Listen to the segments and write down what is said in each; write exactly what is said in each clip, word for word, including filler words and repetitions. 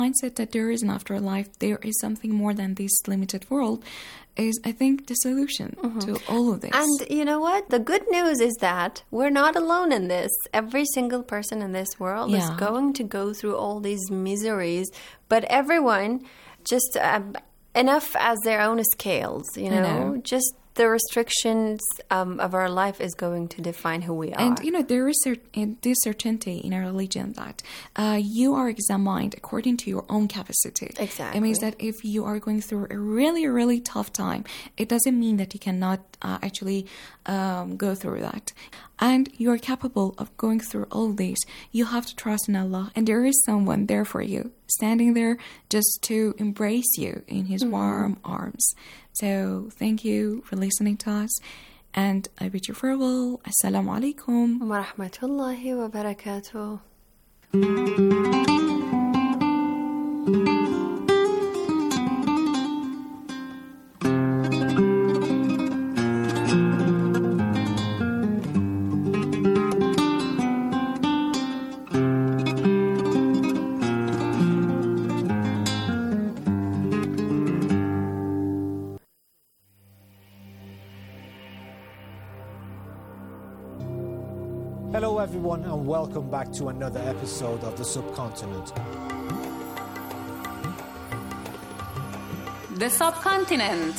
mindset that there is an afterlife, there is something more than this limited world, is, I think, the solution mm-hmm. to all of this. And you know what? The good news is that we're not alone in this. Every single person in this world yeah. is going to go through all these miseries, but everyone just uh, enough as their own scales, you know? know. Just the restrictions um, of our life is going to define who we are. And, you know, there is cert- this certainty in our religion that uh, you are examined according to your own capacity. Exactly. It means that if you are going through a really, really tough time, it doesn't mean that you cannot uh, actually um, go through that. And you are capable of going through all this. You have to trust in Allah. And there is someone there for you, standing there just to embrace you in his mm-hmm. warm arms. So thank you for listening to us. And I bid you farewell. Assalamu alaikum. Wa rahmatullahi wa barakatuh. Hello everyone and welcome back to another episode of The Subcontinent. The Subcontinent.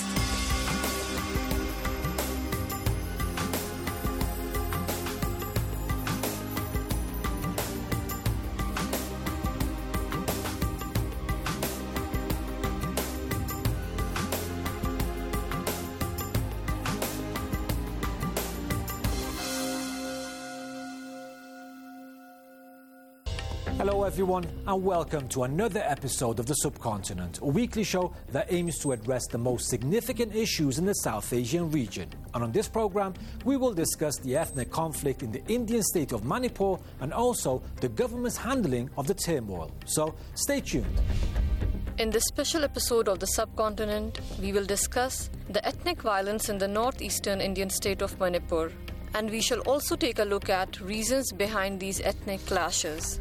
Hello everyone and welcome to another episode of The Subcontinent, a weekly show that aims to address the most significant issues in the South Asian region. And on this program, we will discuss the ethnic conflict in the Indian state of Manipur and also the government's handling of the turmoil. So stay tuned. In this special episode of The Subcontinent, we will discuss the ethnic violence in the northeastern Indian state of Manipur. And we shall also take a look at reasons behind these ethnic clashes.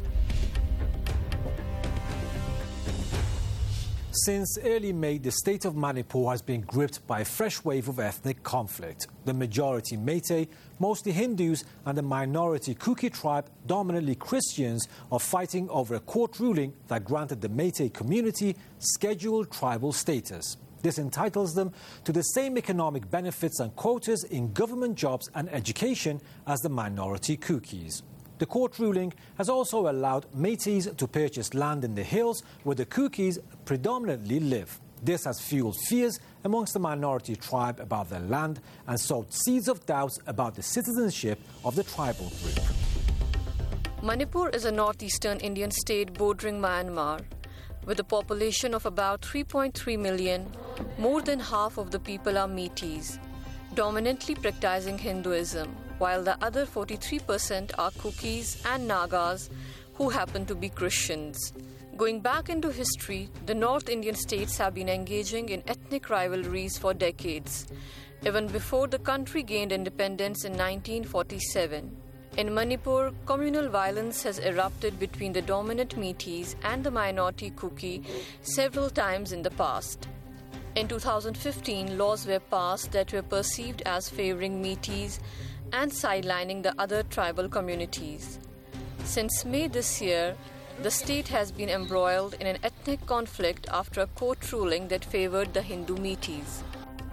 Since early May, the state of Manipur has been gripped by a fresh wave of ethnic conflict. The majority Meitei, mostly Hindus, and the minority Kuki tribe, dominantly Christians, are fighting over a court ruling that granted the Meitei community scheduled tribal status. This entitles them to the same economic benefits and quotas in government jobs and education as the minority Kukis. The court ruling has also allowed Meiteis to purchase land in the hills where the Kukis predominantly live. This has fueled fears amongst the minority tribe about their land and sowed seeds of doubts about the citizenship of the tribal group. Manipur is a northeastern Indian state bordering Myanmar. With a population of about three point three million, more than half of the people are Meiteis, dominantly practicing Hinduism, while the other forty-three percent are Kukis and Nagas, who happen to be Christians. Going back into history, the North Indian states have been engaging in ethnic rivalries for decades, even before the country gained independence in nineteen forty-seven. In Manipur, communal violence has erupted between the dominant Meiteis and the minority Kuki several times in the past. In two thousand fifteen, laws were passed that were perceived as favoring Meiteis and sidelining the other tribal communities. Since May this year, the state has been embroiled in an ethnic conflict after a court ruling that favored the Hindu Meiteis.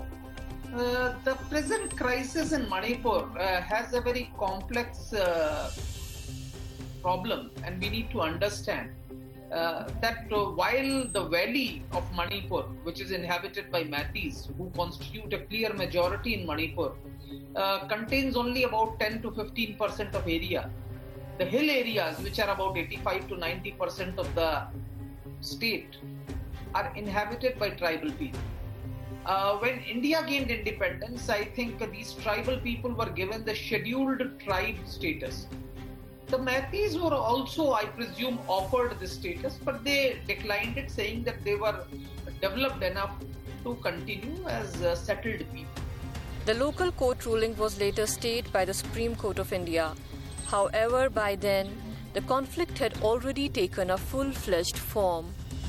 Uh, the present crisis in Manipur uh, has a very complex uh, problem, and we need to understand uh, that uh, while the valley of Manipur, which is inhabited by Meiteis, who constitute a clear majority in Manipur, uh, contains only about ten to fifteen percent of area. The hill areas, which are about eighty-five to ninety percent of the state, are inhabited by tribal people. Uh, when India gained independence, I think these tribal people were given the scheduled tribe status. The Meiteis were also, I presume, offered this status, but they declined it, saying that they were developed enough to continue as uh, settled people. The local court ruling was later stayed by the Supreme Court of India. However, by then, the conflict had already taken a full-fledged form.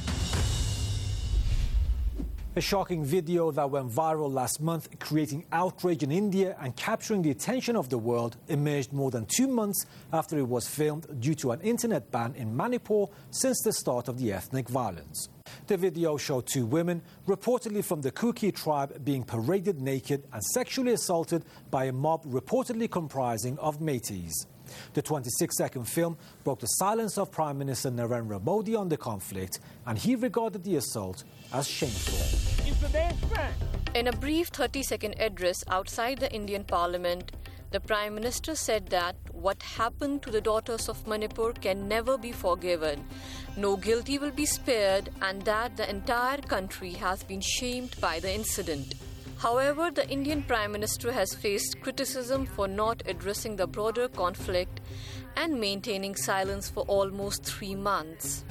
A shocking video that went viral last month, creating outrage in India and capturing the attention of the world, emerged more than two months after it was filmed due to an internet ban in Manipur since the start of the ethnic violence. The video showed two women, reportedly from the Kuki tribe, being paraded naked and sexually assaulted by a mob reportedly comprising of Métis. The twenty-six second film broke the silence of Prime Minister Narendra Modi on the conflict, and he regarded the assault as shameful. In a brief thirty second address outside the Indian Parliament, the Prime Minister said that what happened to the daughters of Manipur can never be forgiven, no guilty will be spared, and that the entire country has been shamed by the incident. However, the Indian Prime Minister has faced criticism for not addressing the broader conflict and maintaining silence for almost three months.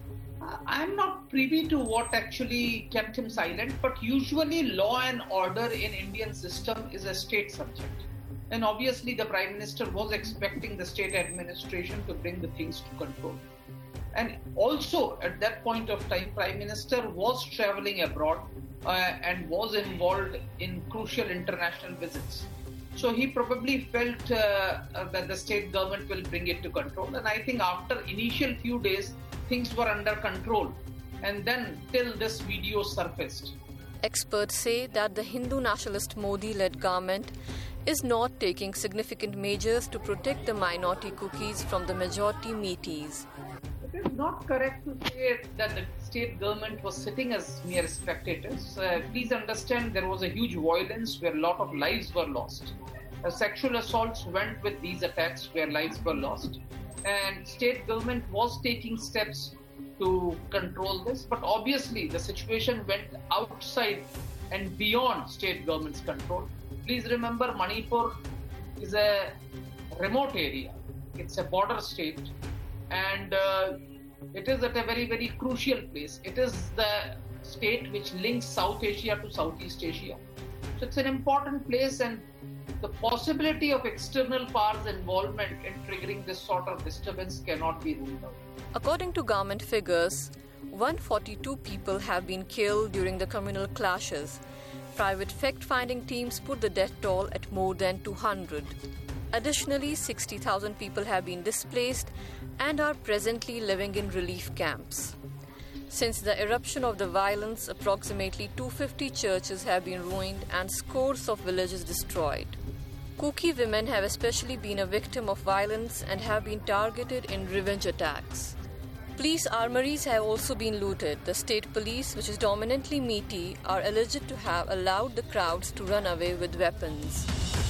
I'm not privy to what actually kept him silent, but usually law and order in Indian system is a state subject. And obviously the Prime Minister was expecting the state administration to bring the things to control. And also at that point of time, Prime Minister was traveling abroad uh, and was involved in crucial international visits. So he probably felt uh, that the state government will bring it to control. And I think after initial few days, things were under control. And then till this video surfaced. Experts say that the Hindu nationalist Modi-led government is not taking significant measures to protect the minority Kukis from the majority Métis. It is not correct to say that the state government was sitting as mere spectators. Uh, please understand there was a huge violence where a lot of lives were lost. Uh, sexual assaults went with these attacks where lives were lost. And state government was taking steps to control this. But obviously the situation went outside and beyond state government's control. Please remember, Manipur is a remote area. It's a border state. And uh, it is at a very, very crucial place. It is the state which links South Asia to Southeast Asia. So it's an important place, and the possibility of external powers' involvement in triggering this sort of disturbance cannot be ruled out. According to government figures, one hundred forty-two people have been killed during the communal clashes. Private fact-finding teams put the death toll at more than two hundred. Additionally, sixty thousand people have been displaced and are presently living in relief camps. Since the eruption of the violence, approximately two hundred fifty churches have been ruined and scores of villages destroyed. Kuki women have especially been a victim of violence and have been targeted in revenge attacks. Police armories have also been looted. The state police, which is dominantly Métis, are alleged to have allowed the crowds to run away with weapons.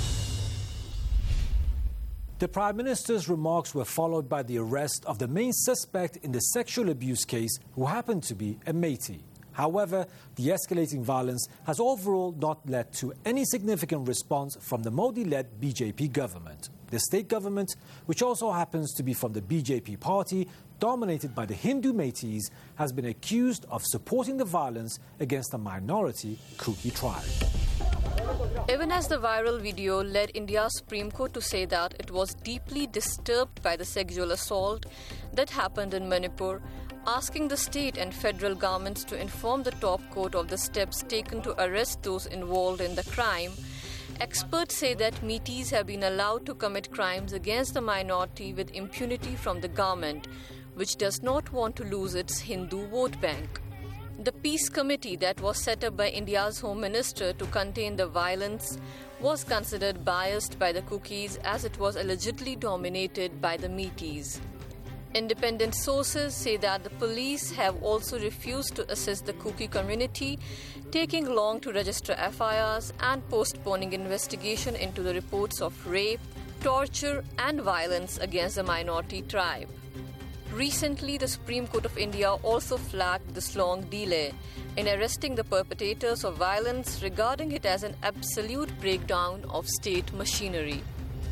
The Prime Minister's remarks were followed by the arrest of the main suspect in the sexual abuse case, who happened to be a Métis. However, the escalating violence has overall not led to any significant response from the Modi-led B J P government. The state government, which also happens to be from the B J P party, dominated by the Hindu Métis, has been accused of supporting the violence against a minority Kuki tribe. Even as the viral video led India's Supreme Court to say that it was deeply disturbed by the sexual assault that happened in Manipur, asking the state and federal governments to inform the top court of the steps taken to arrest those involved in the crime, experts say that Métis have been allowed to commit crimes against the minority with impunity from the government, which does not want to lose its Hindu vote bank. The peace committee that was set up by India's Home Minister to contain the violence was considered biased by the Kukis, as it was allegedly dominated by the Métis. Independent sources say that the police have also refused to assist the Kuki community, taking long to register F I Rs and postponing investigation into the reports of rape, torture and violence against the minority tribe. Recently, the Supreme Court of India also flagged this long delay in arresting the perpetrators of violence, regarding it as an absolute breakdown of state machinery.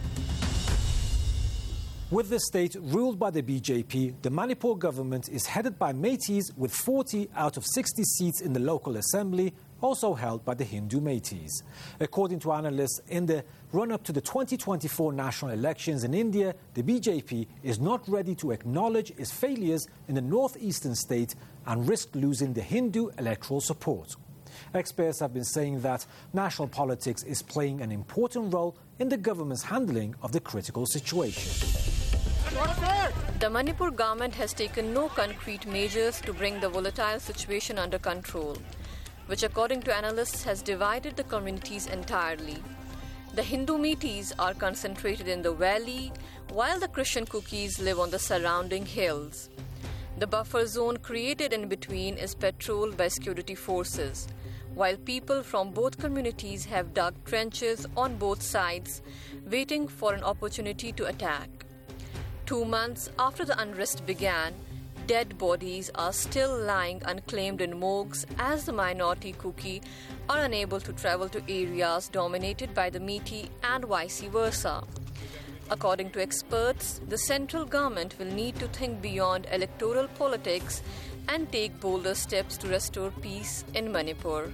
With the state ruled by the B J P, the Manipur government is headed by Métis, with forty out of sixty seats in the local assembly also held by the Hindu Métis. According to analysts, in the run-up to the twenty twenty-four national elections in India, the B J P is not ready to acknowledge its failures in the northeastern state and risk losing the Hindu electoral support. Experts have been saying that national politics is playing an important role in the government's handling of the critical situation. The Manipur government has taken no concrete measures to bring the volatile situation under control, which according to analysts has divided the communities entirely. The Hindu Meiteis are concentrated in the valley, while the Christian Kukis live on the surrounding hills. The buffer zone created in between is patrolled by security forces, while people from both communities have dug trenches on both sides, waiting for an opportunity to attack. Two months after the unrest began, dead bodies are still lying unclaimed in morgues as the minority Kuki are unable to travel to areas dominated by the Meitei and vice versa. According to experts, the central government will need to think beyond electoral politics and take bolder steps to restore peace in Manipur.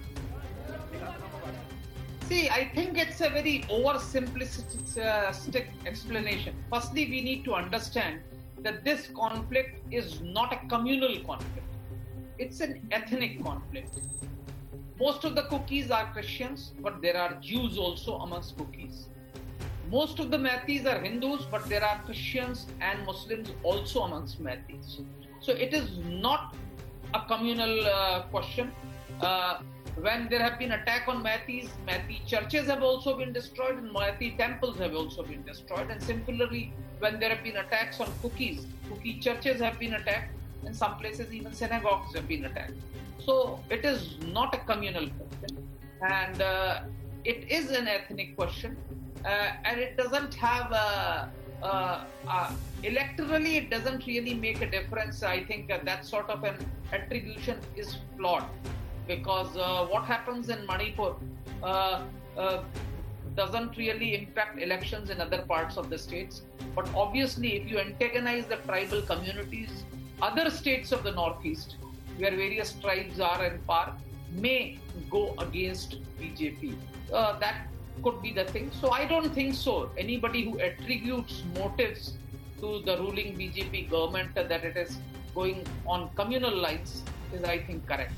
See, I think it's a very oversimplistic explanation. Firstly, we need to understand that this conflict is not a communal conflict. It's an ethnic conflict. Most of the Kukis are Christians, but there are Jews also amongst Kukis. Most of the Meiteis are Hindus, but there are Christians and Muslims also amongst Meiteis. So it is not a communal uh, question. Uh, when there have been attack on Meiteis, Meitei churches have also been destroyed and Meitei temples have also been destroyed. And similarly, when there have been attacks on Kukis, Kuki churches have been attacked. In some places, even synagogues have been attacked. So it is not a communal question. And uh, it is an ethnic question. Uh, and it doesn't have a, a, a electorally it doesn't really make a difference. I think uh, that sort of an attribution is flawed, because uh, what happens in Manipur uh, uh, doesn't really impact elections in other parts of the states. But obviously, if you antagonize the tribal communities, other states of the Northeast, where various tribes are in power, may go against B J P. Uh, that could be the thing. So I don't think so. Anybody who attributes motives to the ruling B J P government that it is going on communal lines is, I think, correct.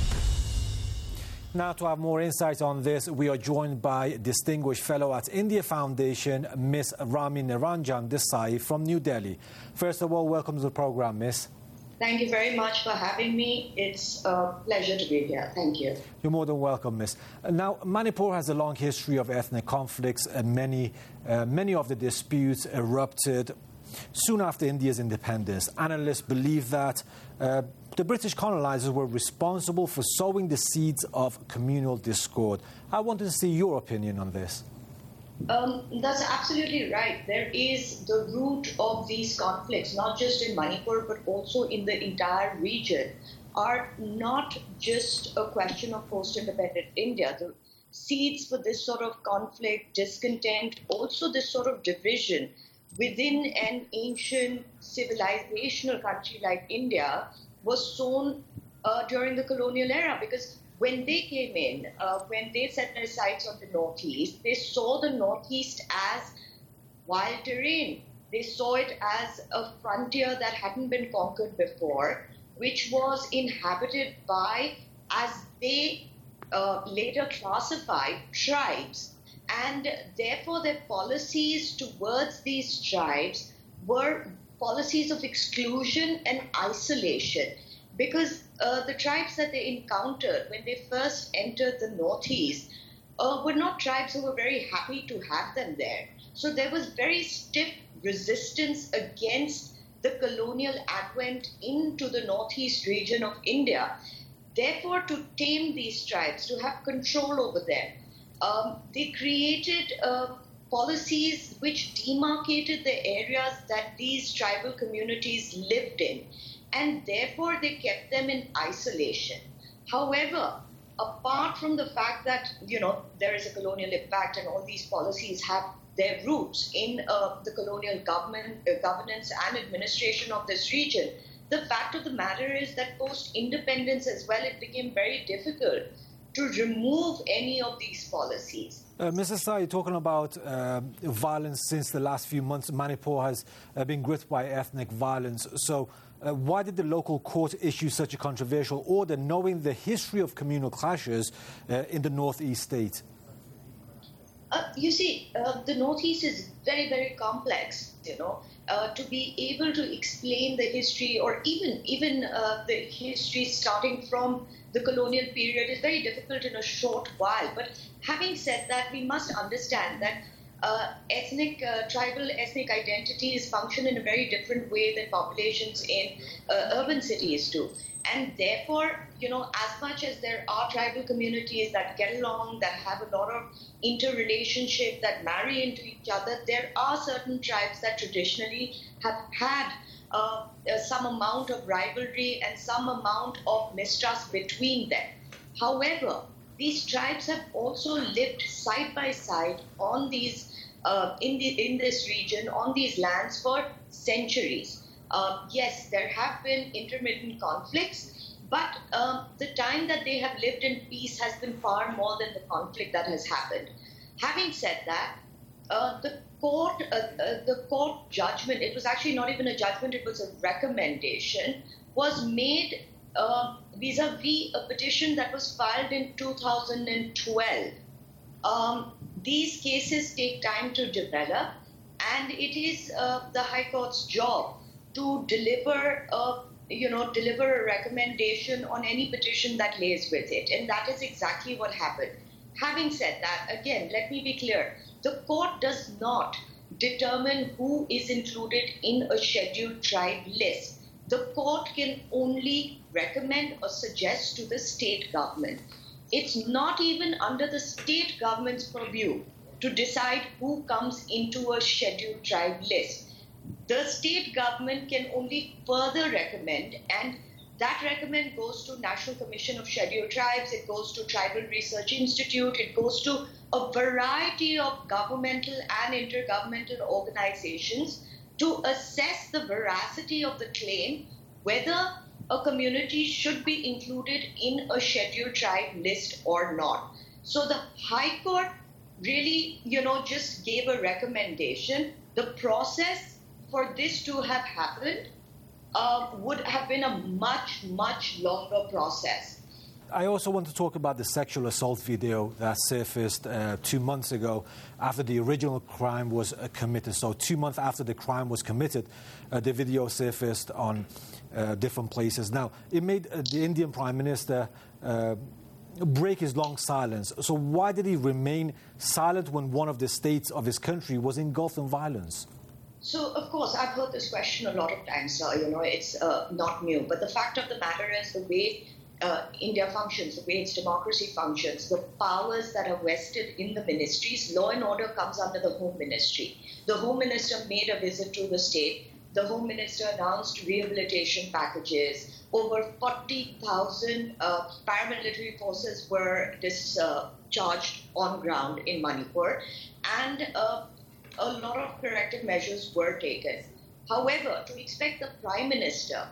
Now, to have more insight on this, we are joined by Distinguished Fellow at India Foundation, Miss Rami Niranjan Desai from New Delhi. First of all, welcome to the program, Miss. Thank you very much for having me. It's a pleasure to be here. Thank you. You're more than welcome, Miss. Now, Manipur has a long history of ethnic conflicts, and many, uh, many of the disputes erupted soon after India's independence. Analysts believe that uh, the British colonizers were responsible for sowing the seeds of communal discord. I wanted to see your opinion on this. Um, that's absolutely right. There is the root of these conflicts, not just in Manipur, but also in the entire region, are not just a question of post-independent India. The seeds for this sort of conflict, discontent, also this sort of division within an ancient civilizational country like India was sown uh, during the colonial era, because when they came in, uh, when they set their sights on the Northeast, they saw the Northeast as wild terrain. They saw it as a frontier that hadn't been conquered before, which was inhabited by, as they uh, later classified, tribes. And therefore their policies towards these tribes were policies of exclusion and isolation. Because uh, the tribes that they encountered when they first entered the Northeast uh, were not tribes who were very happy to have them there. So there was very stiff resistance against the colonial advent into the Northeast region of India. Therefore, to tame these tribes, to have control over them, um, they created uh, policies which demarcated the areas that these tribal communities lived in. And therefore, they kept them in isolation. However, apart from the fact that, you know, there is a colonial impact and all these policies have their roots in uh, the colonial government, uh, governance and administration of this region, the fact of the matter is that post-independence as well, it became very difficult to remove any of these policies. Uh, Mister Sai, you're talking about uh, violence since the last few months. Manipur has uh, been gripped by ethnic violence. So uh, why did the local court issue such a controversial order, knowing the history of communal clashes uh, in the northeast state? Uh, you see, uh, the Northeast is very, very complex, you know. Uh, to be able to explain the history or even even uh, the history starting from the colonial period is very difficult in a short while. But having said that, we must understand that uh, ethnic, uh, tribal ethnic identities function in a very different way than populations in uh, urban cities do. And therefore, you know, as much as there are tribal communities that get along, that have a lot of interrelationship, that marry into each other, there are certain tribes that traditionally have had uh, some amount of rivalry and some amount of mistrust between them. However, these tribes have also lived side by side on these, uh, in the in this region, on these lands for centuries. Uh, yes, there have been intermittent conflicts, but um, the time that they have lived in peace has been far more than the conflict that has happened. Having said that, uh, the court, uh, uh, the court judgment, it was actually not even a judgment, it was a recommendation, was made uh, vis-a-vis a petition that was filed in two thousand twelve. Um, these cases take time to develop, and it is uh, the High Court's job to deliver a, you know, deliver a recommendation on any petition that lays with it. And that is exactly what happened. Having said that, again, let me be clear. The court does not determine who is included in a scheduled tribe list. The court can only recommend or suggest to the state government. It's not even under the state government's purview to decide who comes into a scheduled tribe list. The state government can only further recommend, and that recommend goes to National Commission of Scheduled Tribes, it goes to Tribal Research Institute, it goes to a variety of governmental and intergovernmental organizations to assess the veracity of the claim, whether a community should be included in a scheduled tribe list or not. So the High Court really, you know, just gave a recommendation. The process for this to have happened uh, would have been a much, much longer process. I also want to talk about the sexual assault video that surfaced uh, two months ago after the original crime was uh, committed. So two months after the crime was committed, uh, the video surfaced on uh, different places. Now, it made uh, the Indian Prime Minister uh, break his long silence. So why did he remain silent when one of the states of his country was engulfed in violence? So, of course, I've heard this question a lot of times, sir. You know, it's uh, not new. But the fact of the matter is the way uh, India functions, the way its democracy functions, the powers that are vested in the ministries, law and order comes under the Home Ministry. The Home Minister made a visit to the state. The Home Minister announced rehabilitation packages. Over forty thousand uh, paramilitary forces were discharged on ground in Manipur. And uh, a lot of corrective measures were taken. However, to expect the Prime Minister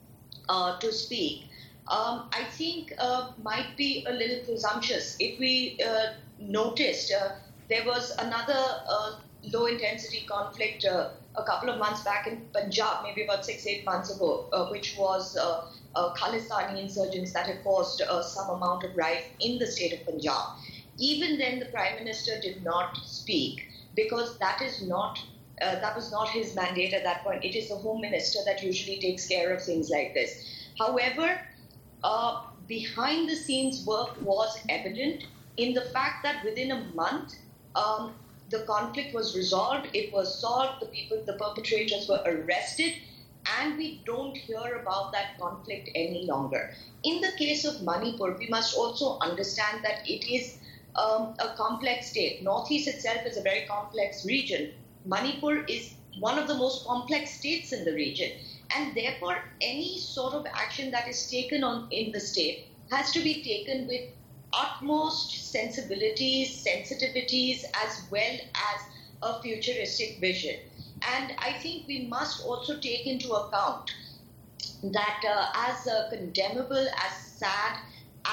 uh, to speak, um, I think uh, might be a little presumptuous. If we uh, noticed, uh, there was another uh, low-intensity conflict uh, a couple of months back in Punjab, maybe about six, eight months ago, uh, which was uh, uh, Khalistani insurgents that had caused uh, some amount of riot in the state of Punjab. Even then, the Prime Minister did not speak, because that is not uh, that was not his mandate at that point. It is the Home Minister that usually takes care of things like this. However, uh, behind the scenes work was evident in the fact that within a month, um, the conflict was resolved, it was solved, the people, the perpetrators were arrested, and we don't hear about that conflict any longer. In the case of Manipur, we must also understand that it is Um, a complex state. Northeast itself is a very complex region. Manipur is one of the most complex states in the region. And therefore, any sort of action that is taken on in the state has to be taken with utmost sensibilities, sensitivities, as well as a futuristic vision. And I think we must also take into account that uh, as uh, condemnable, as sad, as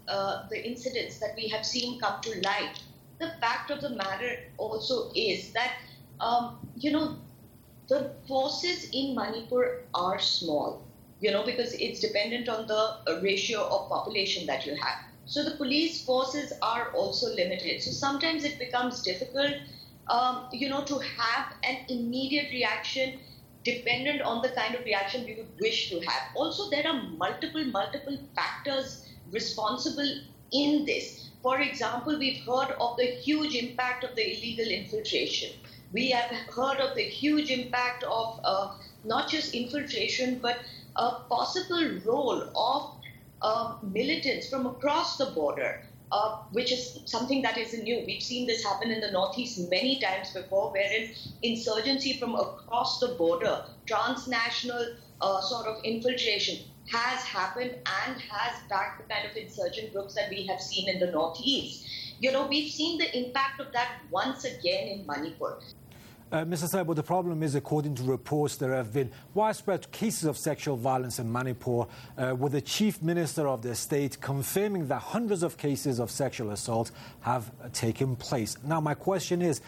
uh, the incidents that we have seen come to light, the fact of the matter also is that, um, you know, the forces in Manipur are small, you know, because it's dependent on the ratio of population that you have. So the police forces are also limited. So sometimes it becomes difficult, um, you know, to have an immediate reaction dependent on the kind of reaction we would wish to have. Also, there are multiple, multiple factors responsible in this. For example, we've heard of the huge impact of the illegal infiltration. We have heard of the huge impact of uh, not just infiltration, but a possible role of uh, militants from across the border, uh, which is something that isn't new. We've seen this happen in the Northeast many times before, wherein insurgency from across the border, transnational uh, sort of infiltration has happened and has backed the kind of insurgent groups that we have seen in the Northeast. You know, we've seen the impact of that once again in Manipur. Uh, Mister Saibu, the problem is, according to reports, there have been widespread cases of sexual violence in Manipur, uh, with the chief minister of the state confirming that hundreds of cases of sexual assault have uh, taken place. Now, my question is,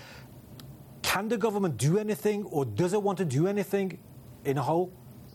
can the government do anything, or does it want to do anything in a whole?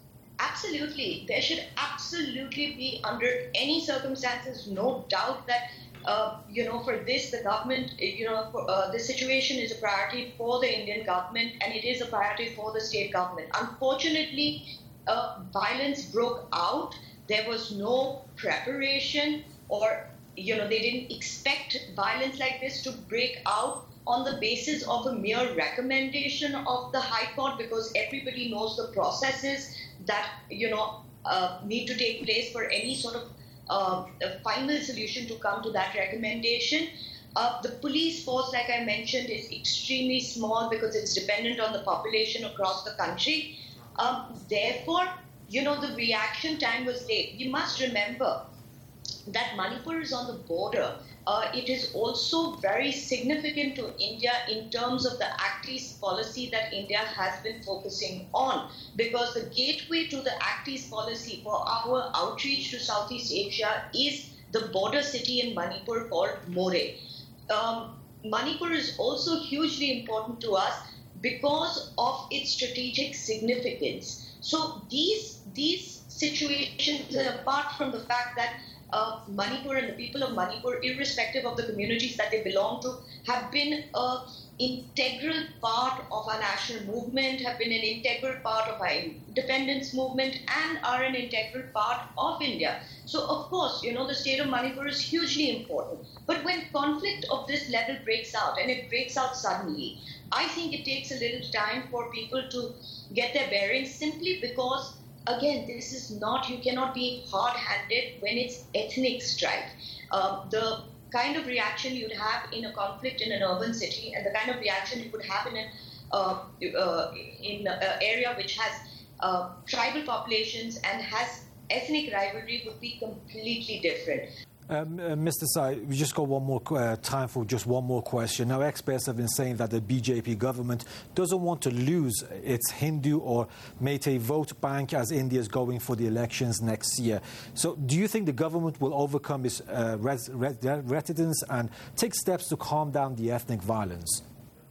Absolutely. There should absolutely be, under any circumstances, no doubt that Uh, you know, for this, the government, you know, for, uh, the situation is a priority for the Indian government, and it is a priority for the state government. Unfortunately, uh, violence broke out. There was no preparation, or, you know, they didn't expect violence like this to break out on the basis of a mere recommendation of the High Court, because everybody knows the processes that, you know, uh, need to take place for any sort of Uh, a final solution to come to that recommendation. Uh, the police force, like I mentioned, is extremely small because it's dependent on the population across the country. Um, therefore, you know, the reaction time was late. You must remember that Manipur is on the border. Uh, it is also very significant to India in terms of the Act East policy that India has been focusing on, because the gateway to the Act East policy for our outreach to Southeast Asia is the border city in Manipur called Moreh. Um, Manipur is also hugely important to us because of its strategic significance. So these, these situations, apart from the fact that Uh, Manipur and the people of Manipur, irrespective of the communities that they belong to, have been an integral part of our national movement, have been an integral part of our independence movement, and are an integral part of India. So, of course, you know, the state of Manipur is hugely important. But when conflict of this level breaks out, and it breaks out suddenly, I think it takes a little time for people to get their bearings, simply because, again, this is not, you cannot be hard-handed when it's ethnic strife. Uh, the kind of reaction you'd have in a conflict in an urban city and the kind of reaction you would have in an uh, uh, in an area which has uh, tribal populations and has ethnic rivalry would be completely different. Um, uh, Mister Sai, we just got one more uh, time for just one more question. Now, experts have been saying that the B J P government doesn't want to lose its Hindu or Meitei vote bank as India is going for the elections next year. So, do you think the government will overcome its uh, res- res- reticence and take steps to calm down the ethnic violence?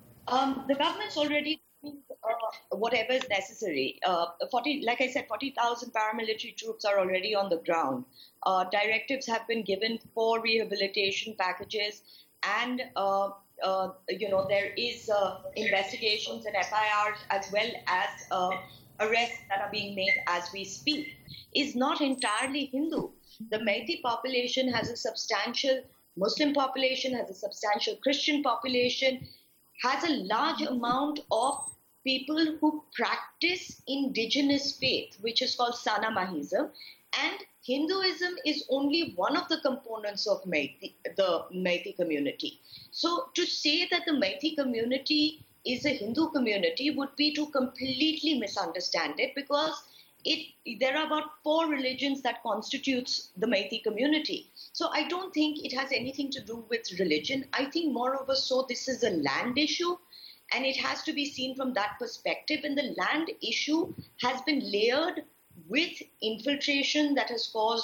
Um, the government's already doing uh, whatever is necessary. Uh, forty, like I said, forty thousand paramilitary troops are already on the ground. Uh, directives have been given for rehabilitation packages, and uh, uh, you know there is uh, investigations and F I Rs as well as uh, arrests that are being made as we speak. Is not entirely Hindu. The Meitei population has a substantial Muslim population, has a substantial Christian population, has a large amount of people who practice indigenous faith, which is called Sanamahism, and Hinduism is only one of the components of Meitei, the Meitei community. So to say that the Meitei community is a Hindu community would be to completely misunderstand it, because it there are about four religions that constitutes the Meitei community. So I don't think it has anything to do with religion. I think moreover so this is a land issue, and it has to be seen from that perspective. And the land issue has been layered with infiltration that has caused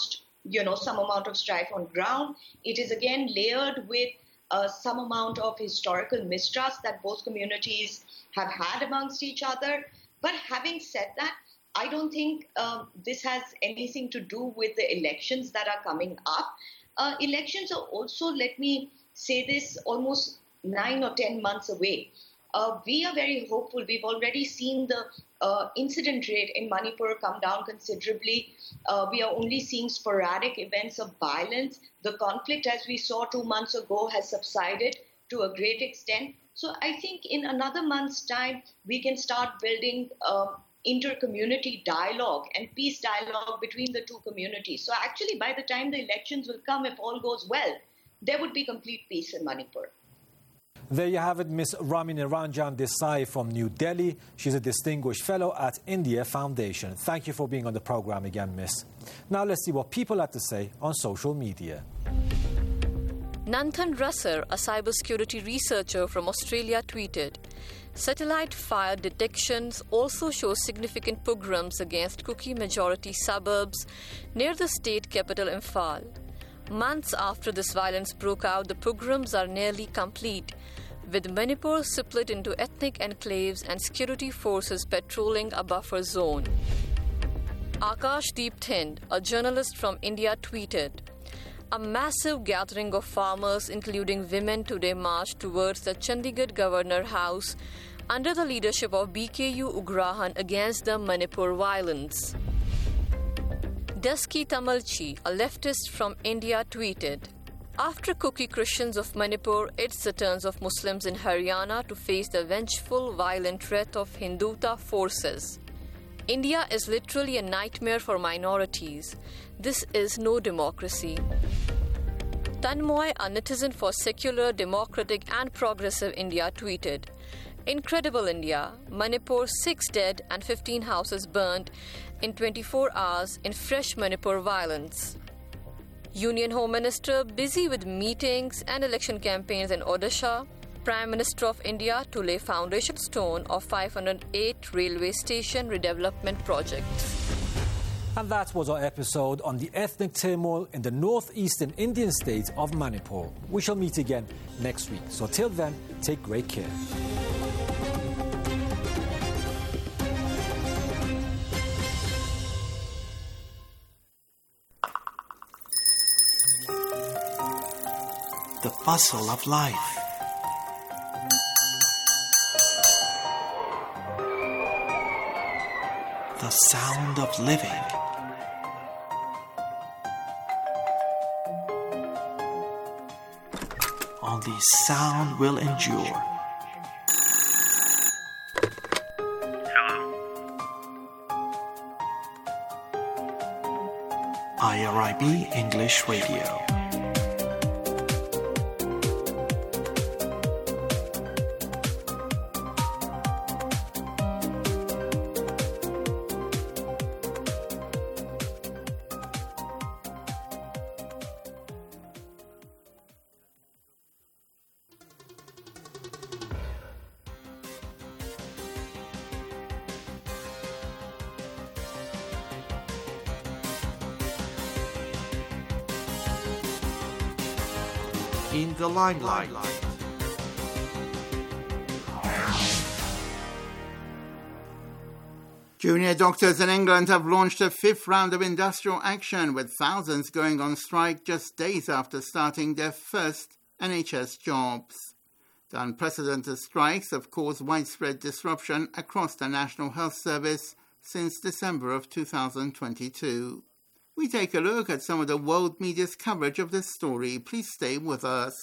you know, some amount of strife on ground. It is again layered with uh, some amount of historical mistrust that both communities have had amongst each other. But having said that, I don't think um, this has anything to do with the elections that are coming up. Uh, elections are also, let me say this, almost nine or ten months away. Uh, we are very hopeful. We've already seen the uh, incident rate in Manipur come down considerably. Uh, we are only seeing sporadic events of violence. The conflict, as we saw two months ago, has subsided to a great extent. So I think in another month's time, we can start building um, inter-community dialogue and peace dialogue between the two communities. So actually, by the time the elections will come, if all goes well, there would be complete peace in Manipur. There you have it, Miss Ramini Ranjan Desai from New Delhi. She's a distinguished fellow at India Foundation. Thank you for being on the program again, Miss. Now let's see what people have to say on social media. Nanthan Rasser, a cybersecurity researcher from Australia, tweeted, "Satellite fire detections also show significant pogroms against Kuki majority suburbs near the state capital Imphal. Months after this violence broke out, the pogroms are nearly complete, with Manipur split into ethnic enclaves and security forces patrolling a buffer zone." Akash Deep Thind, a journalist from India, tweeted, "A massive gathering of farmers, including women, today marched towards the Chandigarh Governor House under the leadership of B K U Ugrahan against the Manipur violence." Dusky Tamalchi, a leftist from India, tweeted, "After Kuki Christians of Manipur, it's the turn of Muslims in Haryana to face the vengeful, violent threat of Hinduta forces. India is literally a nightmare for minorities. This is no democracy." Tanmoy, a netizen for secular, democratic and progressive India, tweeted, "Incredible India, Manipur, six dead and fifteen houses burned in twenty-four hours in fresh Manipur violence." Union Home Minister busy with meetings and election campaigns in Odisha. Prime Minister of India to lay foundation stone of five hundred eight railway station redevelopment projects. And that was our episode on the ethnic turmoil in the northeastern Indian state of Manipur. We shall meet again next week. So till then, take great care. The bustle of life. The sound of living. Only sound will endure. I R I B English Radio. In the limelight. Junior doctors in England have launched a fifth round of industrial action, with thousands going on strike just days after starting their first N H S jobs. The unprecedented strikes have caused widespread disruption across the National Health Service since December of two thousand twenty-two. We take a look at some of the world media's coverage of this story. Please stay with us.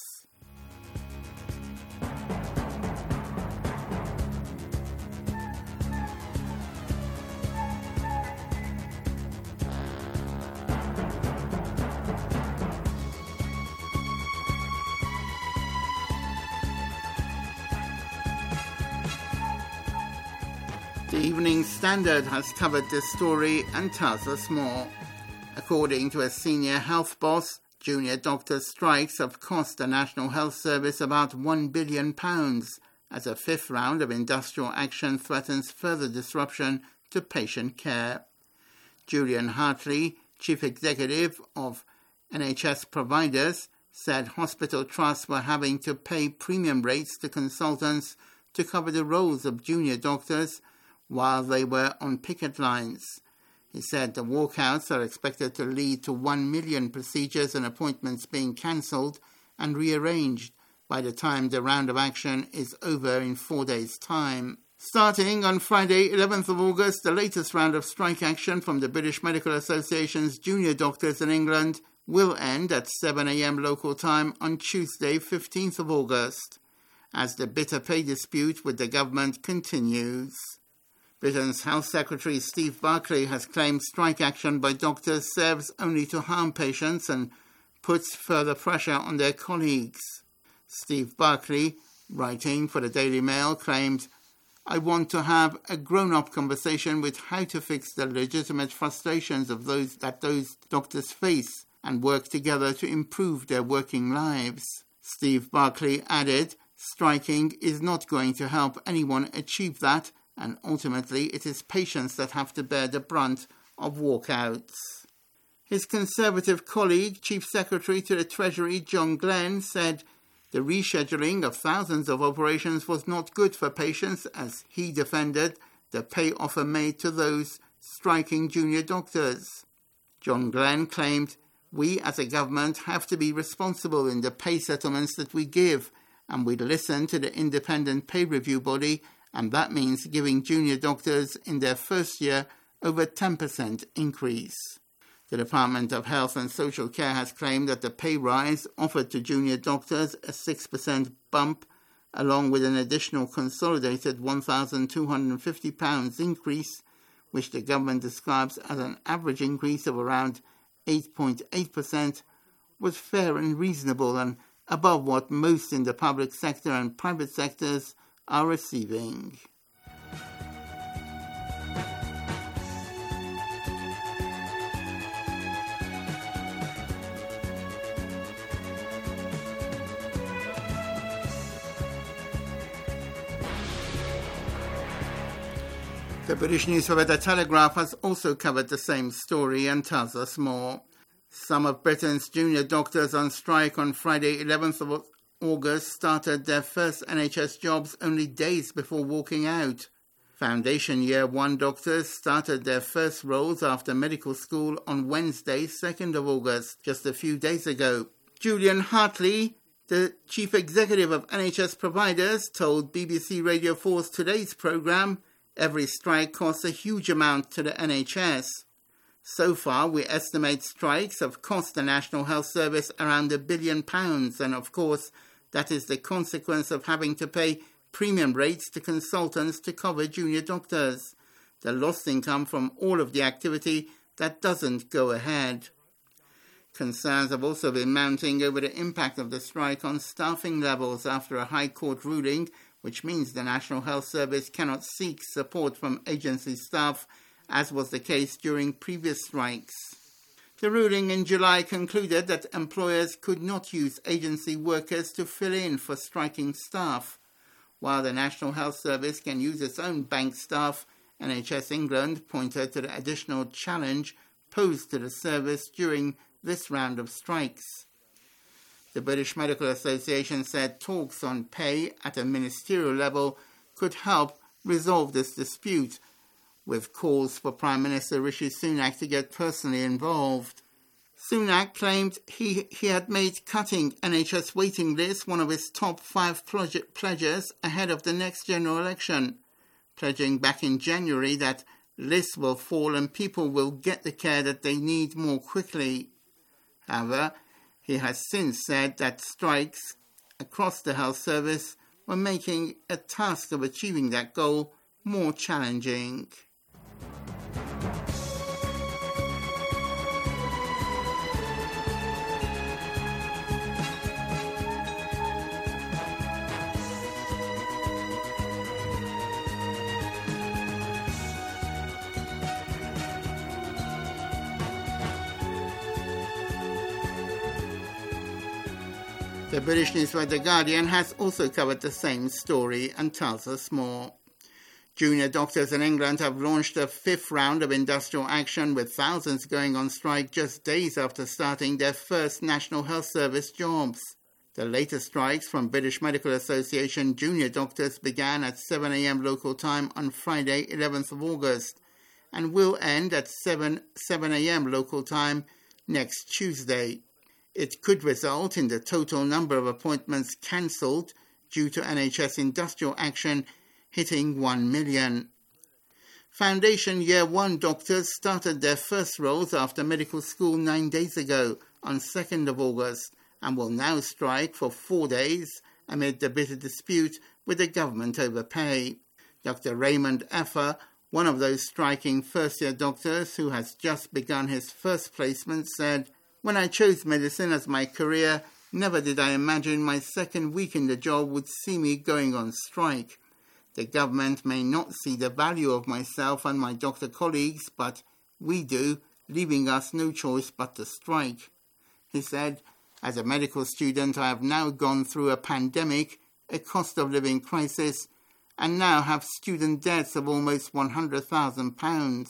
The Evening Standard has covered this story and tells us more. According to a senior health boss, junior doctor strikes have cost the National Health Service about one billion pounds, as a fifth round of industrial action threatens further disruption to patient care. Julian Hartley, chief executive of N H S providers, said hospital trusts were having to pay premium rates to consultants to cover the roles of junior doctors while they were on picket lines. He said the walkouts are expected to lead to one million procedures and appointments being cancelled and rearranged by the time the round of action is over in four days' time. Starting on Friday, eleventh of August, the latest round of strike action from the British Medical Association's junior doctors in England will end at seven a.m. local time on Tuesday, fifteenth of August, as the bitter pay dispute with the government continues. Britain's Health Secretary Steve Barclay has claimed strike action by doctors serves only to harm patients and puts further pressure on their colleagues. Steve Barclay, writing for the Daily Mail, claimed, "I want to have a grown-up conversation with how to fix the legitimate frustrations of those that those doctors face and work together to improve their working lives." Steve Barclay added, "Striking is not going to help anyone achieve that, and ultimately it is patients that have to bear the brunt of walkouts." His Conservative colleague, Chief Secretary to the Treasury John Glenn, said the rescheduling of thousands of operations was not good for patients, as he defended the pay offer made to those striking junior doctors. John Glenn claimed, "We as a government have to be responsible in the pay settlements that we give, and we listen to the independent pay review body, and that means giving junior doctors in their first year over ten percent increase." The Department of Health and Social Care has claimed that the pay rise offered to junior doctors, a six percent bump, along with an additional consolidated one thousand two hundred fifty pounds increase, which the government describes as an average increase of around eight point eight percent, was fair and reasonable and above what most in the public sector and private sectors are receiving. The British newspaper The Telegraph has also covered the same story and tells us more. Some of Britain's junior doctors on strike on Friday, eleventh of August, started their first N H S jobs only days before walking out. Foundation Year one doctors started their first roles after medical school on Wednesday, second of August, just a few days ago. Julian Hartley, the chief executive of N H S providers, told B B C Radio four's Today's programme, "Every strike costs a huge amount to the N H S. So far, we estimate strikes have cost the National Health Service around a billion pounds, and of course, that is the consequence of having to pay premium rates to consultants to cover junior doctors. The lost income from all of the activity that doesn't go ahead." Concerns have also been mounting over the impact of the strike on staffing levels after a High Court ruling, which means the National Health Service cannot seek support from agency staff, as was the case during previous strikes. The ruling in July concluded that employers could not use agency workers to fill in for striking staff. While the National Health Service can use its own bank staff, N H S England pointed to the additional challenge posed to the service during this round of strikes. The British Medical Association said talks on pay at a ministerial level could help resolve this dispute, with calls for Prime Minister Rishi Sunak to get personally involved. Sunak claimed he, he had made cutting N H S waiting lists one of his top five pledges ahead of the next general election, pledging back in January that lists will fall and people will get the care that they need more quickly. However, he has since said that strikes across the health service were making a task of achieving that goal more challenging. The British newspaper The Guardian has also covered the same story and tells us more. Junior doctors in England have launched a fifth round of industrial action, with thousands going on strike just days after starting their first National Health Service jobs. The latest strikes from British Medical Association junior doctors began at seven a.m. local time on Friday, eleventh of August, and will end at seven a.m. local time next Tuesday. It could result in the total number of appointments cancelled due to N H S industrial action hitting one million. Foundation Year one doctors started their first roles after medical school nine days ago on second of August and will now strike for four days amid the bitter dispute with the government over pay. Doctor Raymond Effer, one of those striking first-year doctors who has just begun his first placement, said, "When I chose medicine as my career, never did I imagine my second week in the job would see me going on strike. The government may not see the value of myself and my doctor colleagues, but we do, leaving us no choice but to strike." He said, "As a medical student, I have now gone through a pandemic, a cost of living crisis, and now have student debts of almost one hundred thousand pounds.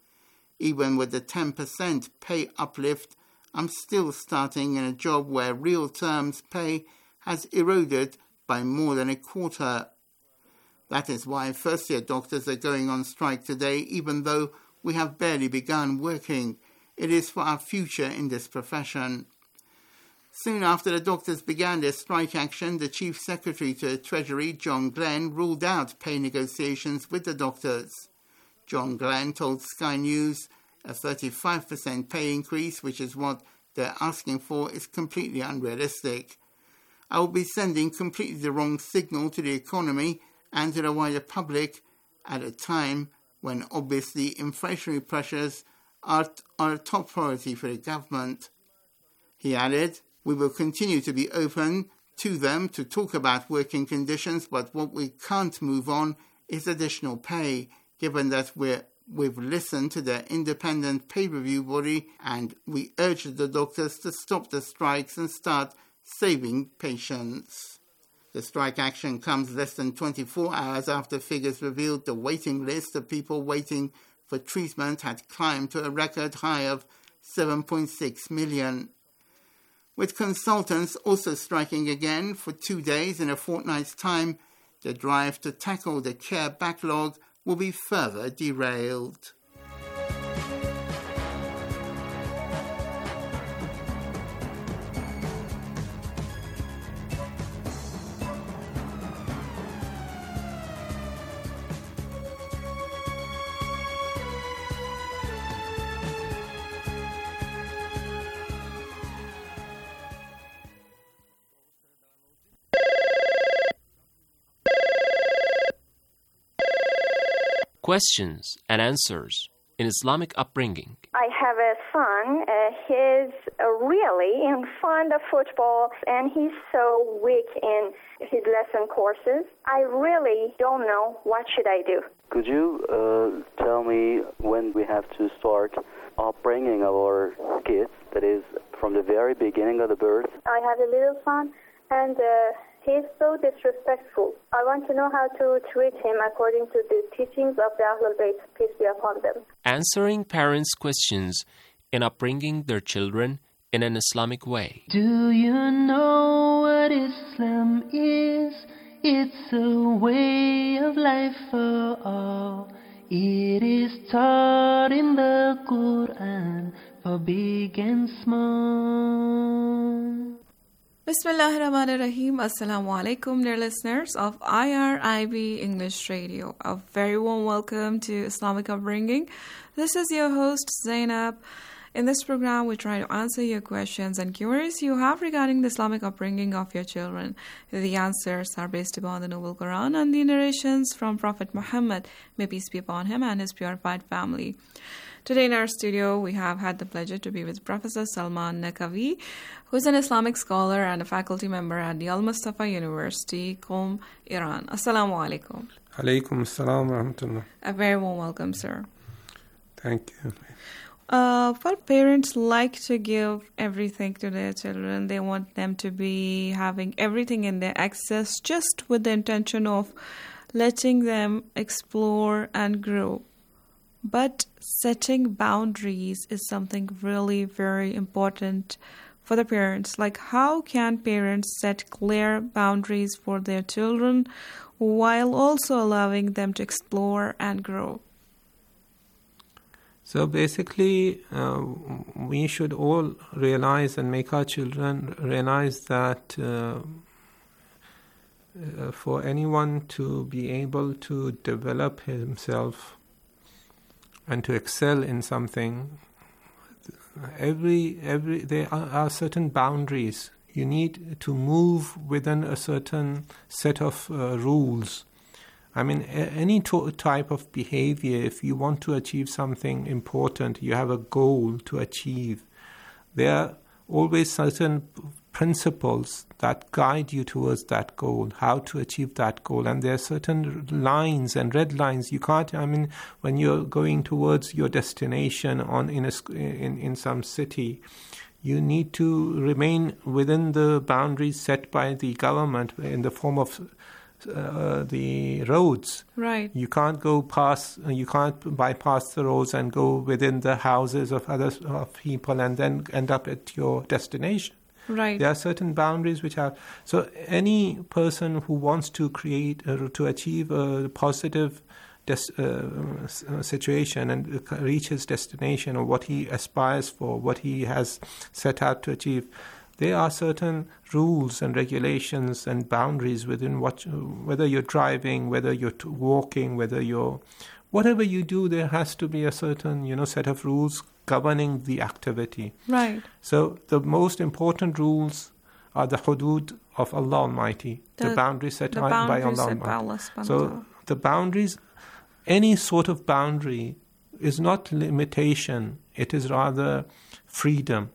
Even with the ten percent pay uplift, I'm still starting in a job where real terms pay has eroded by more than a quarter. That is why first-year doctors are going on strike today, even though we have barely begun working. It is for our future in this profession." Soon after the doctors began their strike action, the Chief Secretary to the Treasury, John Glenn, ruled out pay negotiations with the doctors. John Glenn told Sky News a thirty-five percent pay increase, which is what they're asking for, is completely unrealistic. "I will be sending completely the wrong signal to the economy and to the wider public at a time when obviously inflationary pressures are, are a top priority for the government." He added, "We will continue to be open to them to talk about working conditions, but what we can't move on is additional pay, given that we're, we've listened to their independent pay review body and we urge the doctors to stop the strikes and start saving patients." The strike action comes less than twenty-four hours after figures revealed the waiting list of people waiting for treatment had climbed to a record high of seven point six million. With consultants also striking again for two days in a fortnight's time, the drive to tackle the care backlog will be further derailed. Questions and answers in Islamic upbringing. I have a son. Uh, he's uh, really fond of football, and he's so weak in his lesson courses. I really don't know what should I do. Could you uh, tell me when we have to start upbringing our kids, that is, from the very beginning of the birth? I have a little son, and uh, he's so disrespectful. I want to know how to treat him according to the teachings of the Ahlul Bayt, peace be upon them. Answering parents' questions in upbringing their children in an Islamic way. Do you know what Islam is? It's a way of life for all. It is taught in the Quran for big and small. Bismillahir Rahmanir Rahim. Assalamu alaikum, dear listeners of I R I B English Radio. A very warm welcome to Islamic Upbringing. This is your host Zainab. In this program, we try to answer your questions and queries you have regarding the Islamic upbringing of your children. The answers are based upon the Noble Quran and the narrations from Prophet Muhammad, may peace be upon him, and his purified family. Today in our studio, we have had the pleasure to be with Professor Salman Naqvi, who is an Islamic scholar and a faculty member at the Al-Mustafa University, Qom, Iran. Assalamu alaikum. Alaikum assalam wa rahmatullah. A very warm welcome, sir. Thank you. Uh, well, parents like to give everything to their children. They want them to be having everything in their access just with the intention of letting them explore and grow. But setting boundaries is something really very important for the parents. Like, how can parents set clear boundaries for their children while also allowing them to explore and grow? So basically, uh, we should all realize and make our children realize that uh, uh, for anyone to be able to develop himself and to excel in something, every every there are, are certain boundaries. You need to move within a certain set of uh, rules. I mean, any to- type of behavior, if you want to achieve something important, you have a goal to achieve, there are always certain principles that guide you towards that goal, how to achieve that goal. And there are certain lines and red lines. You can't, I mean, when you're going towards your destination on in, a, in, in some city, you need to remain within the boundaries set by the government in the form of Uh, the roads. Right. You can't go past, you can't bypass the roads and go within the houses of other of people and then end up at your destination. Right. There are certain boundaries which are, so any person who wants to create, uh, to achieve a positive des- uh, situation and reach his destination or what he aspires for, what he has set out to achieve, there are certain rules and regulations and boundaries within what, whether you're driving, whether you're t- walking, whether you're, whatever you do, there has to be a certain, you know, set of rules governing the activity. Right. So the most important rules are the hudud of Allah Almighty, the, the boundaries set the by boundaries Allah set by Almighty. Allah So the boundaries, any sort of boundary is not limitation, it is rather freedom.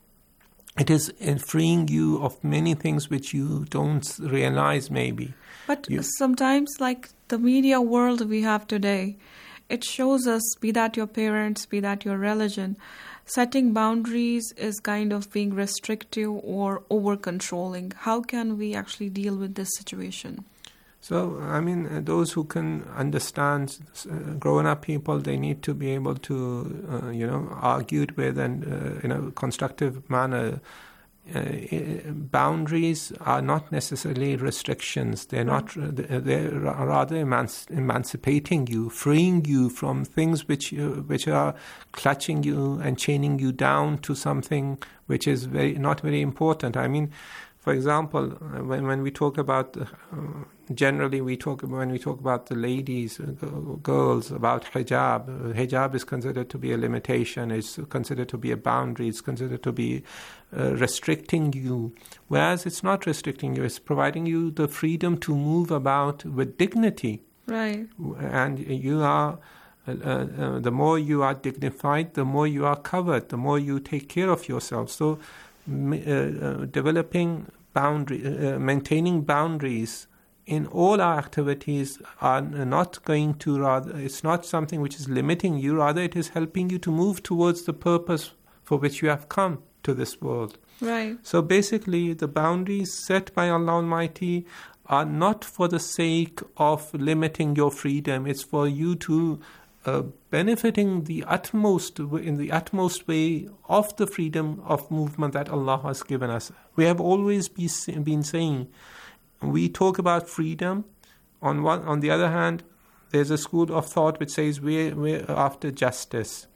It is in freeing you of many things which you don't realize maybe. But you, sometimes, like the media world we have today, it shows us, be that your parents, be that your religion, setting boundaries is kind of being restrictive or over-controlling. How can we actually deal with this situation? So, I mean, uh, those who can understand, uh, grown-up people, they need to be able to, uh, you know, argue with and uh, in a constructive manner. Uh, boundaries are not necessarily restrictions. They're not. They're rather emanci- emancipating you, freeing you from things which uh, which are clutching you and chaining you down to something which is very not very important. I mean, for example, when when we talk about uh, generally we talk when we talk about the ladies, uh, girls, about hijab. Uh, hijab is considered to be a limitation. It's considered to be a boundary. It's considered to be uh, restricting you. Whereas it's not restricting you. It's providing you the freedom to move about with dignity. Right. And you are. Uh, uh, the more you are dignified, the more you are covered. The more you take care of yourself. So. Uh, uh, developing boundary, uh, maintaining boundaries in all our activities are not going to rather. It's not something which is limiting you. Rather, it is helping you to move towards the purpose for which you have come to this world. Right. So basically, the boundaries set by Allah Almighty are not for the sake of limiting your freedom. It's for you to Uh, benefiting the utmost in the utmost way of the freedom of movement that Allah has given us. We have always be, been saying, we talk about freedom. On one, on the other hand, there's a school of thought which says we're, we're after justice.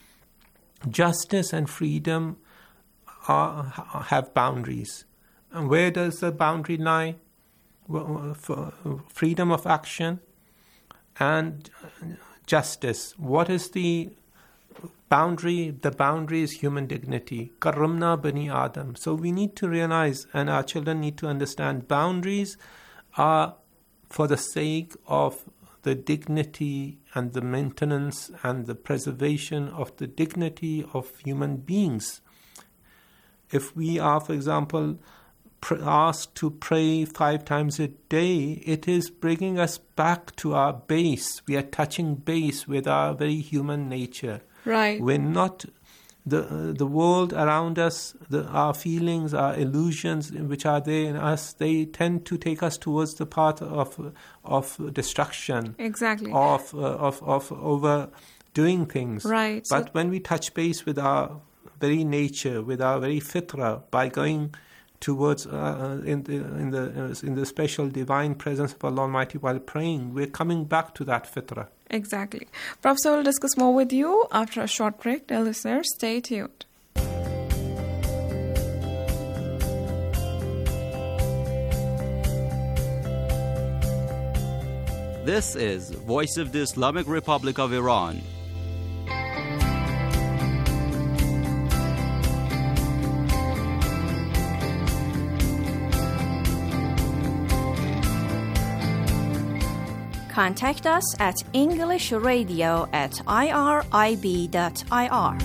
Justice and freedom are, have boundaries. And where does the boundary lie? Well, for freedom of action and justice. What is the boundary? The boundary is human dignity. Karramna bani Adam. So we need to realize, and our children need to understand, boundaries are for the sake of the dignity and the maintenance and the preservation of the dignity of human beings. If we are, for example, asked to pray five times a day, it is bringing us back to our base. We are touching base with our very human nature. Right. We're not the uh, the world around us, the, our feelings, our illusions, which are there in us, they tend to take us towards the path of of destruction. Exactly. Of uh, of of overdoing things. Right. But so when we touch base with our very nature, with our very fitra, by going towards uh, in the in the uh, in the special divine presence of Allah Almighty while praying, we're coming back to that fitra. Exactly. Professor will discuss more with you after a short break. Dear listeners, stay tuned. This is Voice of the Islamic Republic of Iran. Contact us at englishradio at irib dot I R.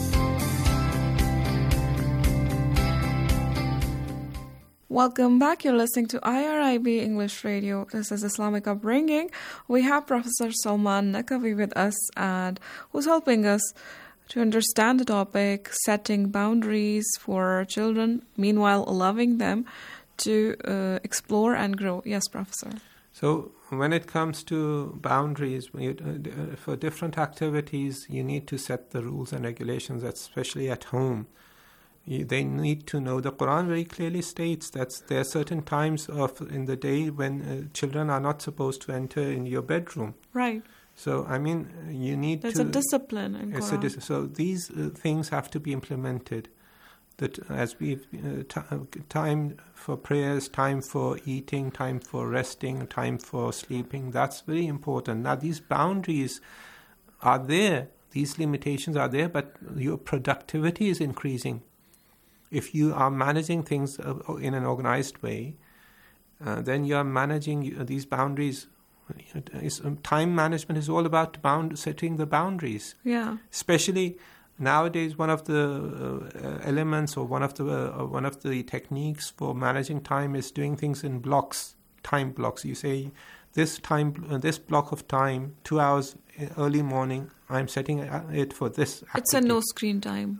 Welcome back. You're listening to I R I B English Radio. This is Islamic Upbringing. We have Professor Salman Naqvi with us, and who's helping us to understand the topic, setting boundaries for our children, meanwhile allowing them to uh, explore and grow. Yes, Professor. So when it comes to boundaries, when you, uh, for different activities, you need to set the rules and regulations, especially at home. You, they need to know. The Quran very clearly states that there are certain times of in the day when uh, children are not supposed to enter in your bedroom. Right. So, I mean, you need There's to... There's a discipline in Quran. A dis- so these uh, things have to be implemented. That as we uh, t- time for prayers, time for eating, time for resting, time for sleeping, that's very important. Now these boundaries are there, these limitations are there, but your productivity is increasing. If you are managing things uh, in an organized way, uh, then you are managing uh, these boundaries. Is, um, time management is all about bound setting the boundaries. Yeah. Especially nowadays, one of the uh, elements or one of the uh, one of the techniques for managing time is doing things in blocks, time blocks. You say, this time, uh, this block of time, two hours early morning, I'm setting it for this activity. It's a no screen time.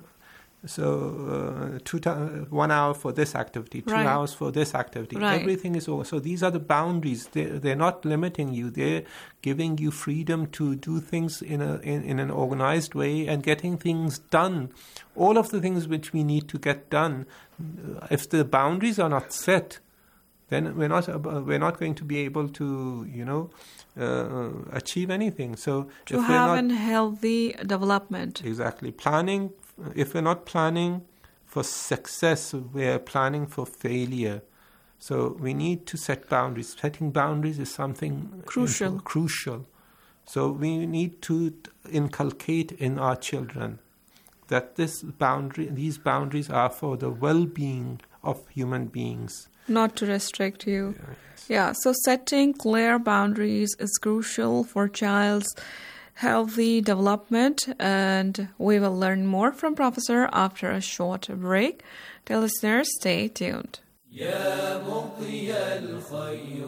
So uh, two ta- one hour for this activity, two right. hours for this activity. Right. Everything is over. So these are the boundaries. They're, they're not limiting you. They're giving you freedom to do things in a in, in an organized way and getting things done. All of the things which we need to get done, if the boundaries are not set, then we're not uh, we're not going to be able to you know uh, achieve anything. So to if have we're not, a healthy development. Exactly. Planning. If we're not planning for success, we're planning for failure. So we need to set boundaries. Setting boundaries is something crucial. Imp- crucial. So we need to inculcate in our children that this boundary, these boundaries are for the well-being of human beings. Not to restrict you. Yeah, yes. Yeah. So setting clear boundaries is crucial for child's healthy development, and we will learn more from Professor after a short break. Dear listeners, stay tuned. يا مطي الخيرات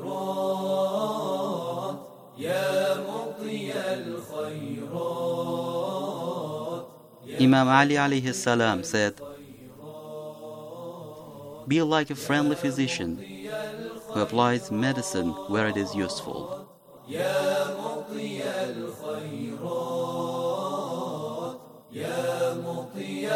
يا مطي الخيرات Imam Ali alayhi salam said, "Be like a friendly physician who applies medicine where it is useful." يا مطي الخيرات يا مطي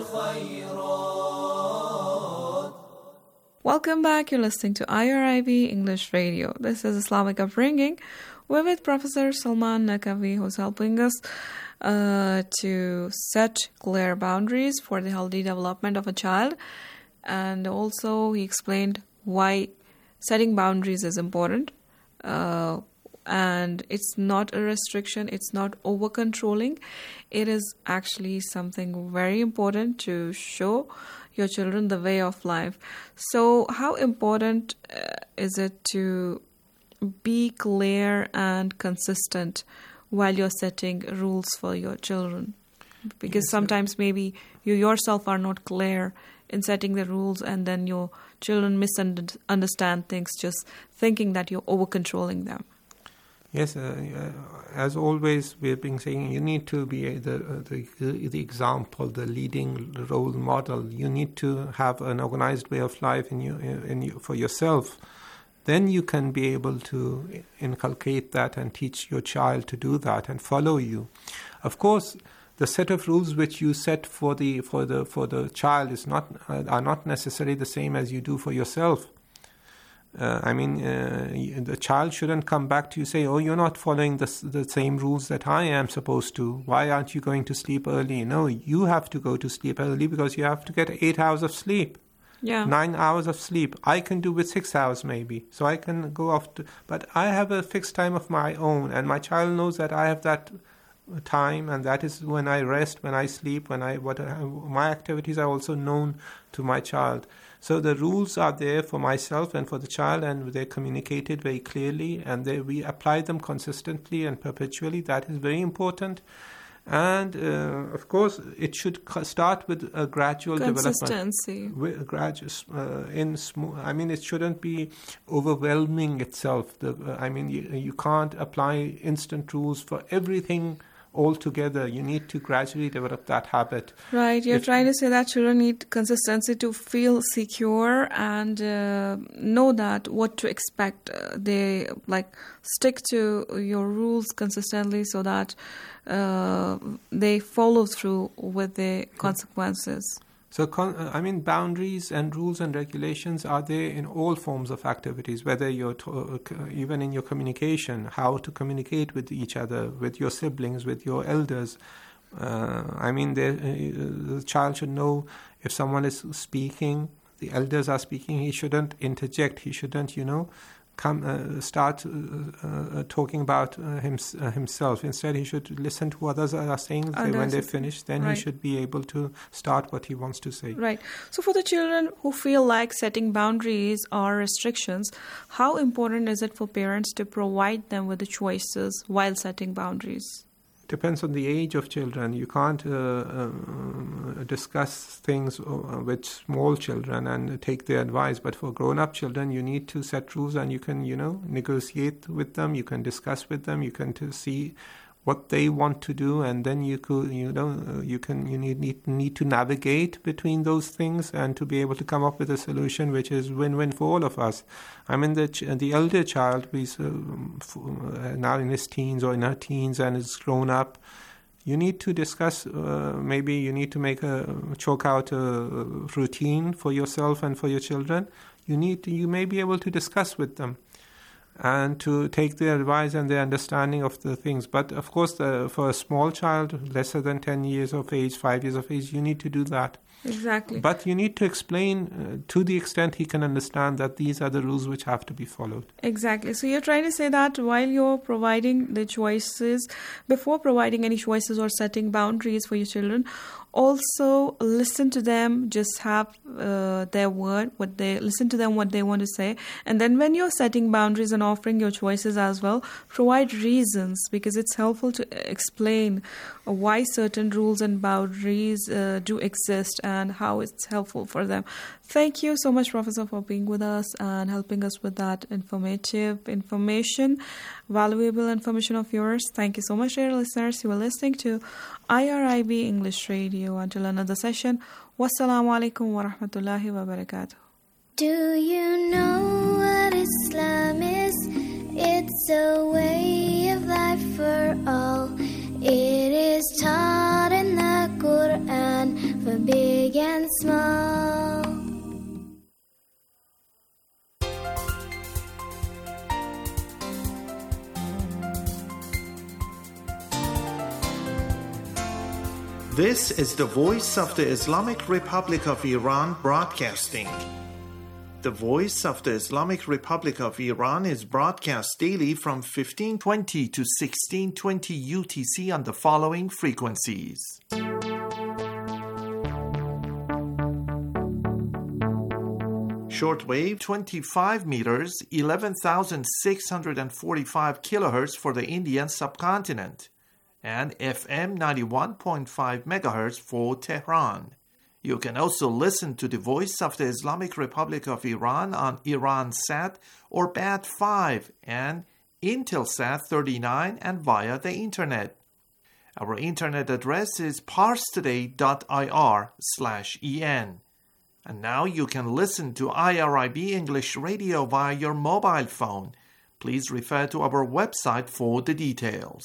الخيرات. Welcome back. You're listening to I R I B English Radio. This is Islamic Upbringing. We're with Professor Salman Naqvi, who's helping us uh, to set clear boundaries for the healthy development of a child. And also he explained why setting boundaries is important. Uh, and it's not a restriction, it's not over-controlling. It is actually something very important to show your children the way of life. So how important uh, is it to be clear and consistent while you're setting rules for your children? Because sometimes maybe you yourself are not clear in setting the rules, and then your children misunderstand things just thinking that you're over-controlling them. Yes, uh, uh, as always, we've been saying you need to be the, uh, the the example, the leading role model. You need to have an organized way of life in you, in you for yourself. Then you can be able to inculcate that and teach your child to do that and follow you. Of course, the set of rules which you set for the for the for the child is not uh, are not necessarily the same as you do for yourself. Uh, I mean, uh, the child shouldn't come back to you and say, oh, you're not following the, the same rules that I am supposed to. Why aren't you going to sleep early? No, you have to go to sleep early because you have to get eight hours of sleep. Yeah. Nine hours of sleep. I can do with six hours maybe. So I can go off to, but I have a fixed time of my own, and my child knows that I have that time, and that is when I rest, when I sleep, when I what uh, my activities are also known to my child. So the rules are there for myself and for the child, and they're communicated very clearly, and they, we apply them consistently and perpetually. That is very important. And uh, of course, it should start with a gradual consistency. development. Gradual, uh, in small. I mean, it shouldn't be overwhelming itself. The, uh, I mean, you, you can't apply instant rules for everything altogether. You need to gradually develop that habit. Right. You're if, trying to say that children need consistency to feel secure and uh, know that what to expect. Uh, they like stick to your rules consistently so that uh, they follow through with the consequences. So, I mean, boundaries and rules and regulations are there in all forms of activities, whether you're to, even in your communication, how to communicate with each other, with your siblings, with your elders. Uh, I mean, uh, the child should know if someone is speaking, the elders are speaking, he shouldn't interject. He shouldn't, you know, come uh, start uh, uh, talking about uh, him, uh, himself. Instead, he should listen to what others are saying. And when they finish, then right. he should be able to start what he wants to say. Right. So for the children who feel like setting boundaries or restrictions, how important is it for parents to provide them with the choices while setting boundaries? Depends on the age of children. You can't uh, uh, discuss things with small children and take their advice. But for grown-up children, you need to set rules, and you can, you know, negotiate with them. You can discuss with them. You can to see what they want to do, and then you could, you know, you can, you need, need need to navigate between those things and to be able to come up with a solution which is win-win for all of us. I mean, the ch- the elder child who is uh, now in his teens or in her teens and is grown up, you need to discuss. Uh, maybe you need to make a chalk out a routine for yourself and for your children. You need to, you may be able to discuss with them and to take their advice and their understanding of the things. But of course, the, for a small child, lesser than ten years of age, five years of age, you need to do that. Exactly. But you need to explain uh, to the extent he can understand that these are the rules which have to be followed. Exactly. So you're trying to say that while you're providing the choices, before providing any choices or setting boundaries for your children, also listen to them, just have uh, their word, what they listen to them, what they want to say. And then when you're setting boundaries and offering your choices as well, provide reasons, because it's helpful to explain why certain rules and boundaries uh, do exist and how it's helpful for them. Thank you so much, Professor, for being with us and helping us with that informative information, valuable information of yours. Thank you so much, dear listeners. You are listening to I R I B English Radio. Until another session, wassalamu alaikum wa rahmatullahi wa barakatuh. Do you know what Islam is? It's a way of life for all. It is taught in the Quran for big and small. This is the Voice of the Islamic Republic of Iran broadcasting. The Voice of the Islamic Republic of Iran is broadcast daily from fifteen twenty to sixteen twenty U T C on the following frequencies. Shortwave twenty-five meters, eleven thousand six hundred forty-five kilohertz for the Indian subcontinent, and F M ninety-one point five megahertz for Tehran. You can also listen to the Voice of the Islamic Republic of Iran on IranSat or B A T five and Intelsat thirty-nine, and via the internet. Our internet address is parstoday.ir slash en. And now you can listen to I R I B English Radio via your mobile phone. Please refer to our website for the details.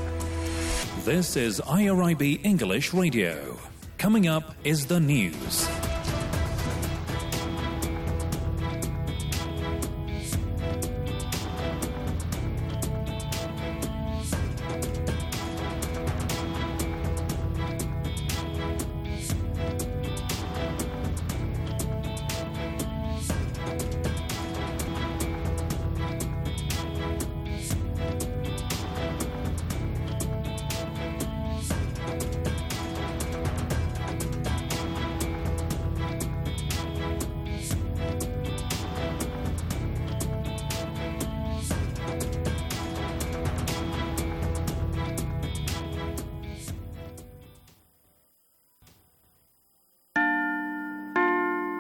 This is I R I B English Radio. Coming up is the news.